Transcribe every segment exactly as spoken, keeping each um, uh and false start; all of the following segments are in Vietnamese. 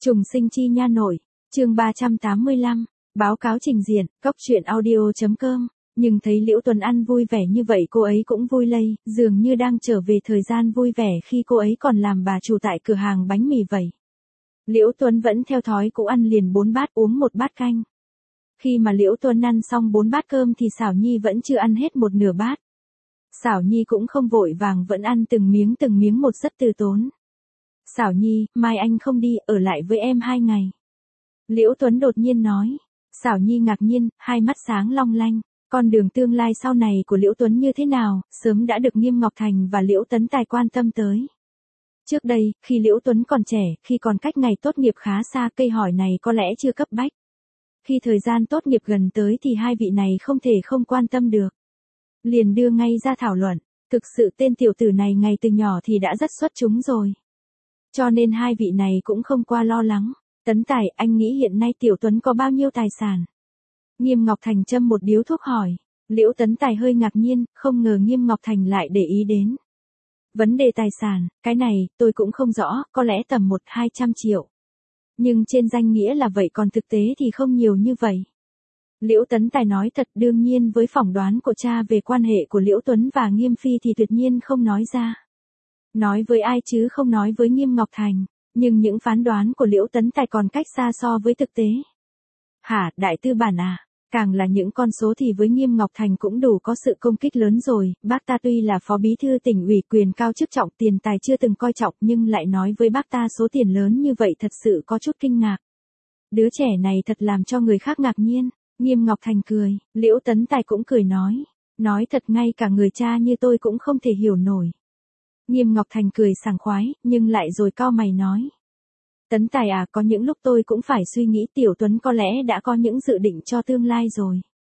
Trùng sinh chi nha nội, chương ba trăm tám mươi lăm, báo cáo trình diện, cốc truyện audio chấm com, nhưng thấy Liễu Tuấn ăn vui vẻ như vậy cô ấy cũng vui lây, dường như đang trở về thời gian vui vẻ khi cô ấy còn làm bà chủ tại cửa hàng bánh mì vậy. Liễu Tuấn vẫn theo thói cũ ăn liền bốn bát uống một bát canh. Khi mà Liễu Tuấn ăn xong bốn bát cơm thì Xảo Nhi vẫn chưa ăn hết một nửa bát. Xảo Nhi cũng không vội vàng vẫn ăn từng miếng từng miếng một rất từ tốn. Xảo Nhi, mai anh không đi, ở lại với em hai ngày. Liễu Tuấn đột nhiên nói. Xảo Nhi ngạc nhiên, hai mắt sáng long lanh. Con đường tương lai sau này của Liễu Tuấn như thế nào, sớm đã được Nghiêm Ngọc Thành và Liễu Tấn Tài quan tâm tới. Trước đây, khi Liễu Tuấn còn trẻ, khi còn cách ngày tốt nghiệp khá xa, cây hỏi này có lẽ chưa cấp bách. Khi thời gian tốt nghiệp gần tới thì hai vị này không thể không quan tâm được. Liền đưa ngay ra thảo luận, thực sự tên tiểu tử này ngày từ nhỏ thì đã rất xuất chúng rồi. Cho nên hai vị này cũng không qua lo lắng. Tấn Tài, anh nghĩ hiện nay Tiểu Tuấn có bao nhiêu tài sản? Nghiêm Ngọc Thành châm một điếu thuốc hỏi. Liễu Tấn Tài hơi ngạc nhiên, không ngờ Nghiêm Ngọc Thành lại để ý đến. Vấn đề tài sản, cái này, tôi cũng không rõ, có lẽ tầm một hai trăm triệu. Nhưng trên danh nghĩa là vậy còn thực tế thì không nhiều như vậy. Liễu Tấn Tài nói thật, đương nhiên với phỏng đoán của cha về quan hệ của Liễu Tuấn và Nghiêm Phi thì tuyệt nhiên không nói ra. Nói với ai chứ không nói với Nghiêm Ngọc Thành, nhưng những phán đoán của Liễu Tấn Tài còn cách xa so với thực tế. Hả, đại tư bản à, càng là những con số thì với Nghiêm Ngọc Thành cũng đủ có sự công kích lớn rồi, bác ta tuy là phó bí thư tỉnh ủy quyền cao chức trọng tiền tài chưa từng coi trọng nhưng lại nói với bác ta số tiền lớn như vậy thật sự có chút kinh ngạc. Đứa trẻ này thật làm cho người khác ngạc nhiên, Nghiêm Ngọc Thành cười, Liễu Tấn Tài cũng cười nói, nói thật ngay cả người cha như tôi cũng không thể hiểu nổi. Nghiêm Ngọc Thành cười sảng khoái, nhưng lại rồi cau mày nói. Tấn Tài à, có những lúc tôi cũng phải suy nghĩ Tiểu Tuấn có lẽ đã có những dự định cho tương lai rồi.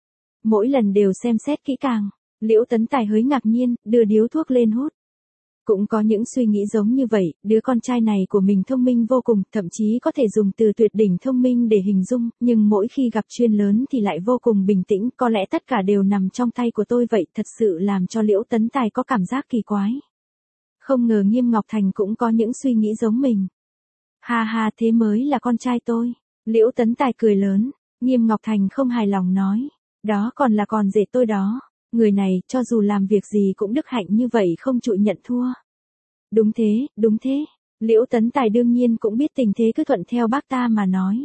Mỗi lần đều xem xét kỹ càng. Liễu Tấn Tài hơi ngạc nhiên, đưa điếu thuốc lên hút. Cũng có những suy nghĩ giống như vậy, đứa con trai này của mình thông minh vô cùng, thậm chí có thể dùng từ tuyệt đỉnh thông minh để hình dung, nhưng mỗi khi gặp chuyện lớn thì lại vô cùng bình tĩnh, có lẽ tất cả đều nằm trong tay của tôi vậy, thật sự làm cho Liễu Tấn Tài có cảm giác kỳ quái. Không ngờ Nghiêm Ngọc Thành cũng có những suy nghĩ giống mình. Ha ha, thế mới là con trai tôi. Liễu Tấn Tài cười lớn. Nghiêm Ngọc Thành không hài lòng nói. Đó còn là con rể tôi đó. Người này, cho dù làm việc gì cũng đức hạnh như vậy không chịu nhận thua. Đúng thế, đúng thế. Liễu Tấn Tài đương nhiên cũng biết tình thế cứ thuận theo bác ta mà nói.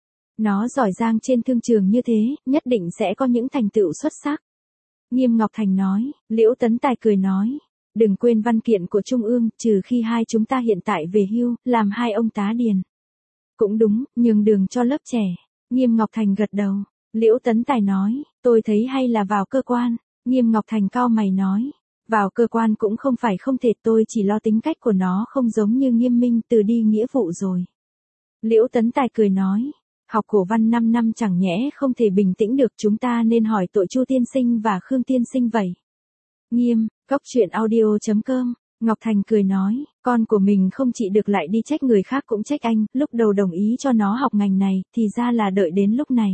Nó giỏi giang trên thương trường như thế, nhất định sẽ có những thành tựu xuất sắc. Nghiêm Ngọc Thành nói. Liễu Tấn Tài cười nói. Đừng quên văn kiện của Trung ương, trừ khi hai chúng ta hiện tại về hưu, làm hai ông tá điền. Cũng đúng, nhường đường cho lớp trẻ. Nghiêm Ngọc Thành gật đầu. Liễu Tấn Tài nói, tôi thấy hay là vào cơ quan. Nghiêm Ngọc Thành cau mày nói, vào cơ quan cũng không phải không thể, tôi chỉ lo tính cách của nó không giống như Nghiêm Minh từ đi nghĩa vụ rồi. Liễu Tấn Tài cười nói, học cổ văn năm năm chẳng nhẽ không thể bình tĩnh được, chúng ta nên hỏi tội Chu tiên sinh và Khương tiên sinh vậy. Nghiêm, cốc truyện audio chấm com, Ngọc Thành cười nói, con của mình không chỉ được lại đi trách người khác cũng trách anh, lúc đầu đồng ý cho nó học ngành này, thì ra là đợi đến lúc này.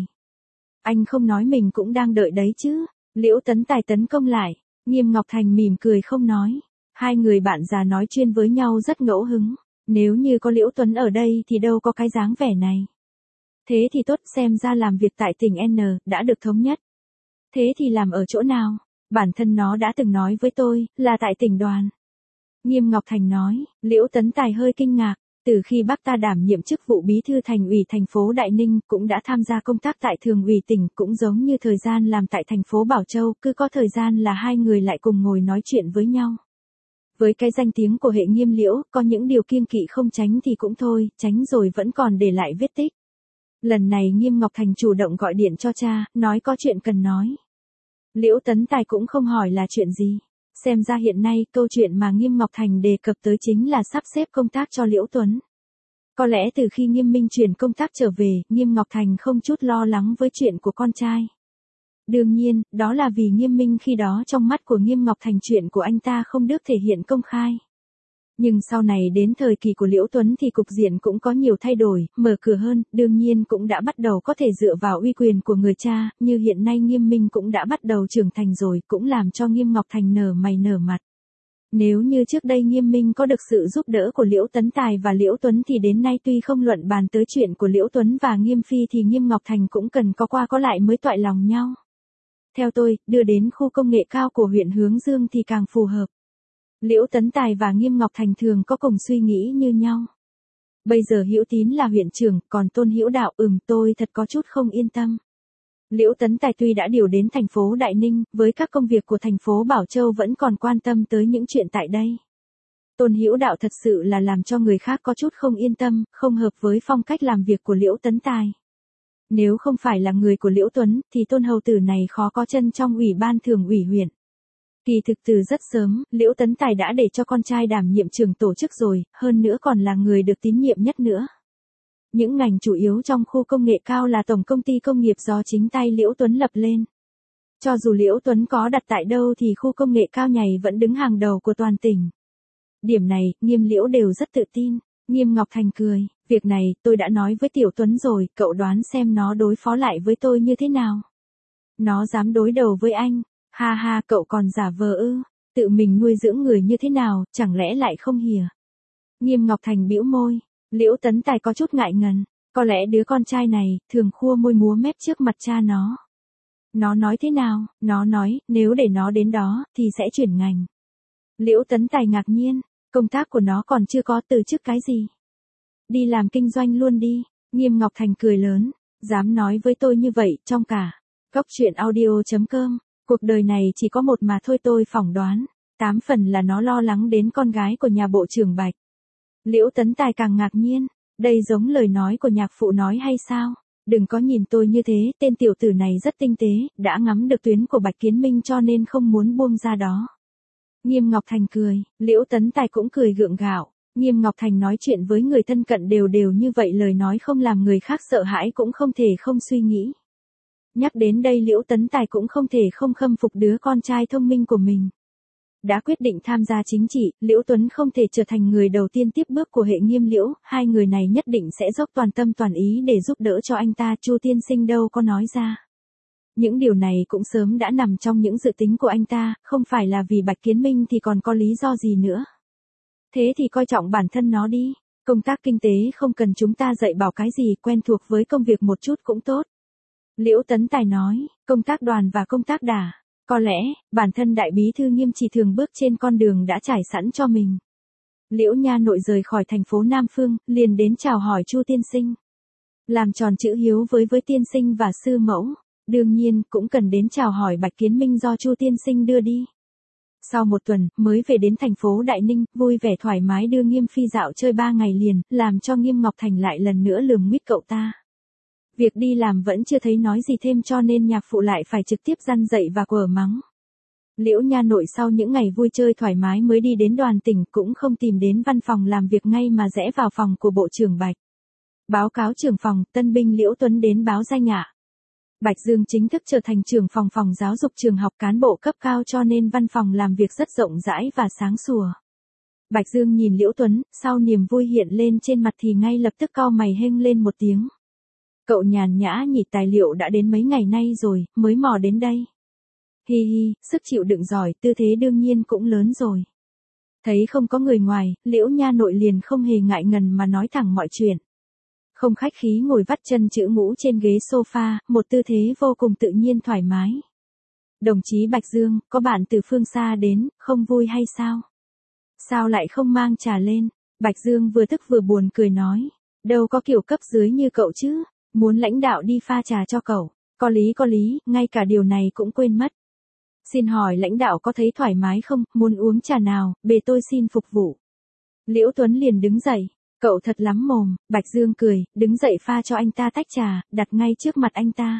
Anh không nói mình cũng đang đợi đấy chứ. Liễu Tấn Tài tấn công lại, Nghiêm Ngọc Thành mỉm cười không nói. Hai người bạn già nói chuyên với nhau rất ngẫu hứng, nếu như có Liễu Tuấn ở đây thì đâu có cái dáng vẻ này. Thế thì tốt, xem ra làm việc tại tỉnh N, đã được thống nhất. Thế thì làm ở chỗ nào? Bản thân nó đã từng nói với tôi, là tại tỉnh đoàn. Nghiêm Ngọc Thành nói, Liễu Tấn Tài hơi kinh ngạc, từ khi bác ta đảm nhiệm chức vụ bí thư thành ủy thành phố Đại Ninh, cũng đã tham gia công tác tại thường ủy tỉnh, cũng giống như thời gian làm tại thành phố Bảo Châu, cứ có thời gian là hai người lại cùng ngồi nói chuyện với nhau. Với cái danh tiếng của hệ Nghiêm Liễu, có những điều kiêng kỵ không tránh thì cũng thôi, tránh rồi vẫn còn để lại vết tích. Lần này Nghiêm Ngọc Thành chủ động gọi điện cho cha, nói có chuyện cần nói. Liễu Tấn Tài cũng không hỏi là chuyện gì. Xem ra hiện nay câu chuyện mà Nghiêm Ngọc Thành đề cập tới chính là sắp xếp công tác cho Liễu Tuấn. Có lẽ từ khi Nghiêm Minh chuyển công tác trở về, Nghiêm Ngọc Thành không chút lo lắng với chuyện của con trai. Đương nhiên, đó là vì Nghiêm Minh khi đó trong mắt của Nghiêm Ngọc Thành chuyện của anh ta không được thể hiện công khai. Nhưng sau này đến thời kỳ của Liễu Tuấn thì cục diện cũng có nhiều thay đổi, mở cửa hơn, đương nhiên cũng đã bắt đầu có thể dựa vào uy quyền của người cha, như hiện nay Nghiêm Minh cũng đã bắt đầu trưởng thành rồi, cũng làm cho Nghiêm Ngọc Thành nở mày nở mặt. Nếu như trước đây Nghiêm Minh có được sự giúp đỡ của Liễu Tấn Tài và Liễu Tuấn thì đến nay tuy không luận bàn tới chuyện của Liễu Tuấn và Nghiêm Phi thì Nghiêm Ngọc Thành cũng cần có qua có lại mới toại lòng nhau. Theo tôi, đưa đến khu công nghệ cao của huyện Hướng Dương thì càng phù hợp. Liễu Tấn Tài và Nghiêm Ngọc Thành thường có cùng suy nghĩ như nhau. Bây giờ Hữu Tín là huyện trưởng, còn Tôn Hữu Đạo ừm tôi thật có chút không yên tâm. Liễu Tấn Tài tuy đã điều đến thành phố Đại Ninh, với các công việc của thành phố Bảo Châu vẫn còn quan tâm tới những chuyện tại đây. Tôn Hữu Đạo thật sự là làm cho người khác có chút không yên tâm, không hợp với phong cách làm việc của Liễu Tấn Tài. Nếu không phải là người của Liễu Tuấn, thì Tôn hầu tử này khó có chân trong ủy ban thường ủy huyện. Kỳ thực từ rất sớm, Liễu Tấn Tài đã để cho con trai đảm nhiệm trưởng tổ chức rồi, hơn nữa còn là người được tín nhiệm nhất nữa. Những ngành chủ yếu trong khu công nghệ cao là tổng công ty công nghiệp do chính tay Liễu Tuấn lập lên. Cho dù Liễu Tuấn có đặt tại đâu thì khu công nghệ cao này vẫn đứng hàng đầu của toàn tỉnh. Điểm này, Nghiêm Liễu đều rất tự tin. Nghiêm Ngọc Thành cười, việc này tôi đã nói với Tiểu Tuấn rồi, cậu đoán xem nó đối phó lại với tôi như thế nào. Nó dám đối đầu với anh, ha ha cậu còn giả vờ ư, tự mình nuôi dưỡng người như thế nào, chẳng lẽ lại không hìa. Nghiêm Ngọc Thành bĩu môi, Liễu Tấn Tài có chút ngại ngần, có lẽ đứa con trai này thường khua môi múa mép trước mặt cha nó. Nó nói thế nào, nó nói nếu để nó đến đó thì sẽ chuyển ngành. Liễu Tấn Tài ngạc nhiên, công tác của nó còn chưa có từ chức cái gì. Đi làm kinh doanh luôn đi, Nghiêm Ngọc Thành cười lớn, dám nói với tôi như vậy trong cả. Góc truyện audio chấm com, cuộc đời này chỉ có một mà thôi tôi phỏng đoán, tám phần là nó lo lắng đến con gái của nhà bộ trưởng Bạch. Liễu Tấn Tài càng ngạc nhiên, đây giống lời nói của nhạc phụ nói hay sao? Đừng có nhìn tôi như thế, tên tiểu tử này rất tinh tế, đã ngắm được tuyến của Bạch Kiến Minh cho nên không muốn buông ra đó. Nghiêm Ngọc Thành cười, Liễu Tấn Tài cũng cười gượng gạo. Nghiêm Ngọc Thành nói chuyện với người thân cận đều đều như vậy, lời nói không làm người khác sợ hãi cũng không thể không suy nghĩ. Nhắc đến đây Liễu Tấn Tài cũng không thể không khâm phục đứa con trai thông minh của mình. Đã quyết định tham gia chính trị, Liễu Tuấn không thể trở thành người đầu tiên tiếp bước của hệ Nghiêm Liễu, hai người này nhất định sẽ dốc toàn tâm toàn ý để giúp đỡ cho anh ta. Chu tiên sinh đâu có nói ra. Những điều này cũng sớm đã nằm trong những dự tính của anh ta, không phải là vì Bạch Kiến Minh thì còn có lý do gì nữa. Thế thì coi trọng bản thân nó đi, công tác kinh tế không cần chúng ta dạy bảo cái gì, quen thuộc với công việc một chút cũng tốt. Liễu Tấn Tài nói, công tác đoàn và công tác đà, có lẽ, bản thân đại bí thư Nghiêm chỉ thường bước trên con đường đã trải sẵn cho mình. Liễu Nha Nội rời khỏi thành phố Nam Phương, liền đến chào hỏi Chu tiên sinh. Làm tròn chữ hiếu với với tiên sinh và sư mẫu, đương nhiên cũng cần đến chào hỏi Bạch Kiến Minh do Chu tiên sinh đưa đi. Sau một tuần, mới về đến thành phố Đại Ninh, vui vẻ thoải mái đưa Nghiêm Phi dạo chơi ba ngày liền, làm cho Nghiêm Ngọc Thành lại lần nữa lườm nguyết cậu ta. Việc đi làm vẫn chưa thấy nói gì thêm cho nên nhạc phụ lại phải trực tiếp răn dạy và quở mắng. Liễu Nha Nội sau những ngày vui chơi thoải mái mới đi đến đoàn tỉnh, cũng không tìm đến văn phòng làm việc ngay mà rẽ vào phòng của Bộ trưởng Bạch. Báo cáo trưởng phòng, tân binh Liễu Tuấn đến báo danh ạ. Bạch Dương chính thức trở thành trưởng phòng phòng giáo dục trường học cán bộ cấp cao cho nên văn phòng làm việc rất rộng rãi và sáng sủa. Bạch Dương nhìn Liễu Tuấn, sau niềm vui hiện lên trên mặt thì ngay lập tức cau mày hênh lên một tiếng. Cậu nhàn nhã nhỉ, tài liệu đã đến mấy ngày nay rồi, mới mò đến đây. Hi hi, sức chịu đựng giỏi, tư thế đương nhiên cũng lớn rồi. Thấy không có người ngoài, Liễu Nha Nội liền không hề ngại ngần mà nói thẳng mọi chuyện. Không khách khí ngồi vắt chân chữ ngũ trên ghế sofa, một tư thế vô cùng tự nhiên thoải mái. Đồng chí Bạch Dương, có bạn từ phương xa đến, không vui hay sao? Sao lại không mang trà lên? Bạch Dương vừa tức vừa buồn cười nói. Đâu có kiểu cấp dưới như cậu chứ, muốn lãnh đạo đi pha trà cho cậu. Có lý có lý, ngay cả điều này cũng quên mất. Xin hỏi lãnh đạo có thấy thoải mái không, muốn uống trà nào, bề tôi xin phục vụ. Liễu Tuấn liền đứng dậy. Cậu thật lắm mồm, Bạch Dương cười, đứng dậy pha cho anh ta tách trà, đặt ngay trước mặt anh ta.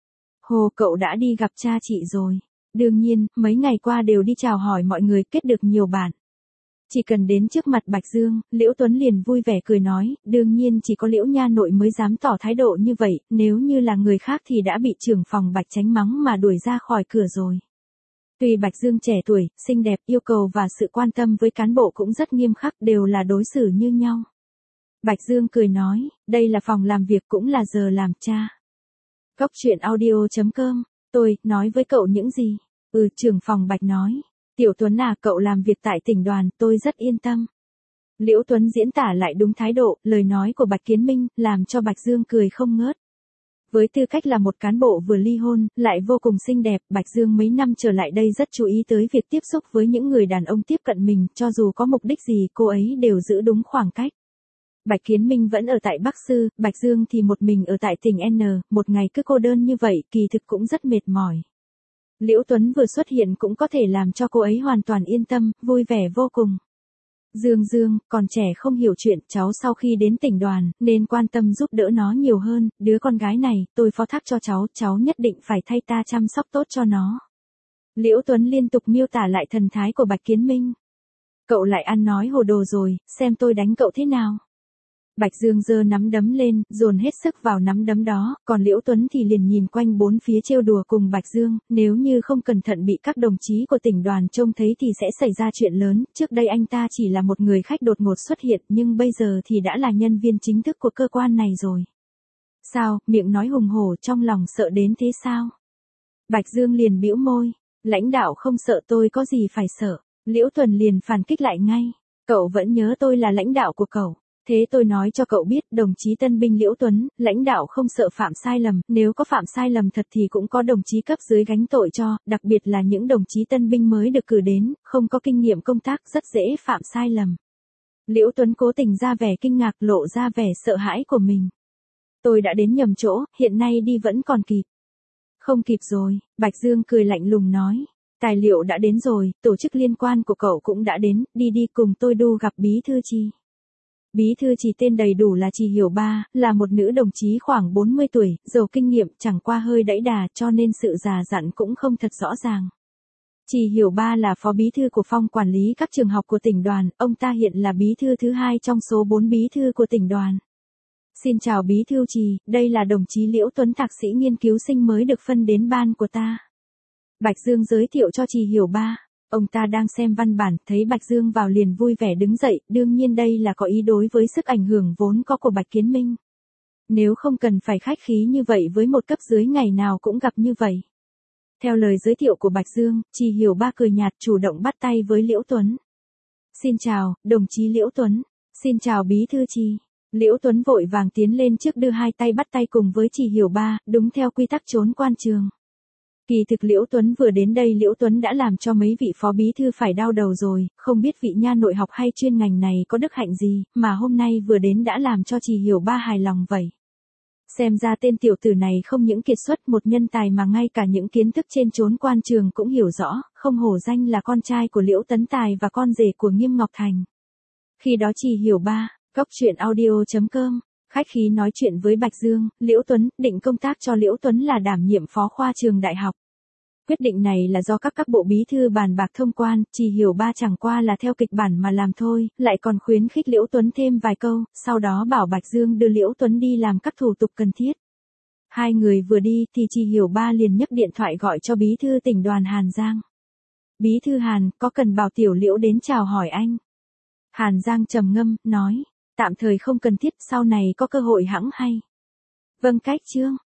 Hồ, cậu đã đi gặp cha chị rồi. Đương nhiên, mấy ngày qua đều đi chào hỏi mọi người, kết được nhiều bạn. Chỉ cần đến trước mặt Bạch Dương, Liễu Tuấn liền vui vẻ cười nói, đương nhiên chỉ có Liễu Nha Nội mới dám tỏ thái độ như vậy, nếu như là người khác thì đã bị trưởng phòng Bạch tránh mắng mà đuổi ra khỏi cửa rồi. Tuy Bạch Dương trẻ tuổi, xinh đẹp, yêu cầu và sự quan tâm với cán bộ cũng rất nghiêm khắc, đều là đối xử như nhau. Bạch Dương cười nói, đây là phòng làm việc cũng là giờ làm cha. Góc truyện audio chấm com, tôi, nói với cậu những gì? Ừ, trưởng phòng Bạch nói. Tiểu Tuấn à, cậu làm việc tại tỉnh đoàn, tôi rất yên tâm. Liễu Tuấn diễn tả lại đúng thái độ, lời nói của Bạch Kiến Minh, làm cho Bạch Dương cười không ngớt. Với tư cách là một cán bộ vừa ly hôn, lại vô cùng xinh đẹp, Bạch Dương mấy năm trở lại đây rất chú ý tới việc tiếp xúc với những người đàn ông tiếp cận mình, cho dù có mục đích gì cô ấy đều giữ đúng khoảng cách. Bạch Kiến Minh vẫn ở tại Bắc Sư, Bạch Dương thì một mình ở tại tỉnh N, một ngày cứ cô đơn như vậy, kỳ thực cũng rất mệt mỏi. Liễu Tuấn vừa xuất hiện cũng có thể làm cho cô ấy hoàn toàn yên tâm, vui vẻ vô cùng. Dương Dương, còn trẻ không hiểu chuyện, cháu sau khi đến tỉnh đoàn, nên quan tâm giúp đỡ nó nhiều hơn, đứa con gái này, tôi phó thác cho cháu, cháu nhất định phải thay ta chăm sóc tốt cho nó. Liễu Tuấn liên tục miêu tả lại thần thái của Bạch Kiến Minh. Cậu lại ăn nói hồ đồ rồi, xem tôi đánh cậu thế nào. Bạch Dương giơ nắm đấm lên, dồn hết sức vào nắm đấm đó, còn Liễu Tuấn thì liền nhìn quanh bốn phía trêu đùa cùng Bạch Dương, nếu như không cẩn thận bị các đồng chí của tỉnh đoàn trông thấy thì sẽ xảy ra chuyện lớn, trước đây anh ta chỉ là một người khách đột ngột xuất hiện nhưng bây giờ thì đã là nhân viên chính thức của cơ quan này rồi. Sao, miệng nói hùng hổ trong lòng sợ đến thế sao? Bạch Dương liền bĩu môi, lãnh đạo không sợ tôi có gì phải sợ, Liễu Tuấn liền phản kích lại ngay, cậu vẫn nhớ tôi là lãnh đạo của cậu. Thế tôi nói cho cậu biết, đồng chí tân binh Liễu Tuấn, lãnh đạo không sợ phạm sai lầm, nếu có phạm sai lầm thật thì cũng có đồng chí cấp dưới gánh tội cho, đặc biệt là những đồng chí tân binh mới được cử đến, không có kinh nghiệm công tác rất dễ phạm sai lầm. Liễu Tuấn cố tình ra vẻ kinh ngạc, lộ ra vẻ sợ hãi của mình. Tôi đã đến nhầm chỗ, hiện nay đi vẫn còn kịp. Không kịp rồi, Bạch Dương cười lạnh lùng nói. Tài liệu đã đến rồi, tổ chức liên quan của cậu cũng đã đến, đi đi cùng tôi đu gặp bí thư Chi. Bí thư Chỉ tên đầy đủ là Trì Hiểu Ba, là một nữ đồng chí khoảng bốn mươi tuổi, giàu kinh nghiệm, chẳng qua hơi đẫy đà cho nên sự già dặn cũng không thật rõ ràng. Trì Hiểu Ba là phó bí thư của phòng quản lý các trường học của tỉnh đoàn, ông ta hiện là bí thư thứ hai trong số bốn bí thư của tỉnh đoàn. Xin chào bí thư Trì, đây là đồng chí Liễu Tuấn thạc sĩ nghiên cứu sinh mới được phân đến ban của ta. Bạch Dương giới thiệu cho Trì Hiểu Ba. Ông ta đang xem văn bản, thấy Bạch Dương vào liền vui vẻ đứng dậy, đương nhiên đây là có ý đối với sức ảnh hưởng vốn có của Bạch Kiến Minh. Nếu không cần phải khách khí như vậy với một cấp dưới ngày nào cũng gặp như vậy. Theo lời giới thiệu của Bạch Dương, Trì Hiểu Ba cười nhạt chủ động bắt tay với Liễu Tuấn. Xin chào, đồng chí Liễu Tuấn. Xin chào bí thư Trì. Liễu Tuấn vội vàng tiến lên trước đưa hai tay bắt tay cùng với Trì Hiểu Ba, đúng theo quy tắc trốn quan trường. Kỳ thực Liễu Tuấn vừa đến đây Liễu Tuấn đã làm cho mấy vị phó bí thư phải đau đầu rồi, không biết vị nha nội học hay chuyên ngành này có đức hạnh gì, mà hôm nay vừa đến đã làm cho Trì Hiểu Ba hài lòng vậy. Xem ra tên tiểu tử này không những kiệt xuất một nhân tài mà ngay cả những kiến thức trên trốn quan trường cũng hiểu rõ, không hổ danh là con trai của Liễu Tấn Tài và con rể của Nghiêm Ngọc Thành. Khi đó Trì Hiểu Ba, góc truyện audio chấm com, khách khí nói chuyện với Bạch Dương, Liễu Tuấn định công tác cho Liễu Tuấn là đảm nhiệm phó khoa trường đại học. Quyết định này là do các các bộ bí thư bàn bạc thông quan, Trì Hiểu Ba chẳng qua là theo kịch bản mà làm thôi, lại còn khuyến khích Liễu Tuấn thêm vài câu, sau đó bảo Bạch Dương đưa Liễu Tuấn đi làm các thủ tục cần thiết. Hai người vừa đi thì Trì Hiểu Ba liền nhấc điện thoại gọi cho bí thư tỉnh đoàn Hàn Giang. Bí thư Hàn, có cần bảo tiểu Liễu đến chào hỏi anh? Hàn Giang trầm ngâm, nói, tạm thời không cần thiết, sau này có cơ hội hẵng hay. Vâng cách chương.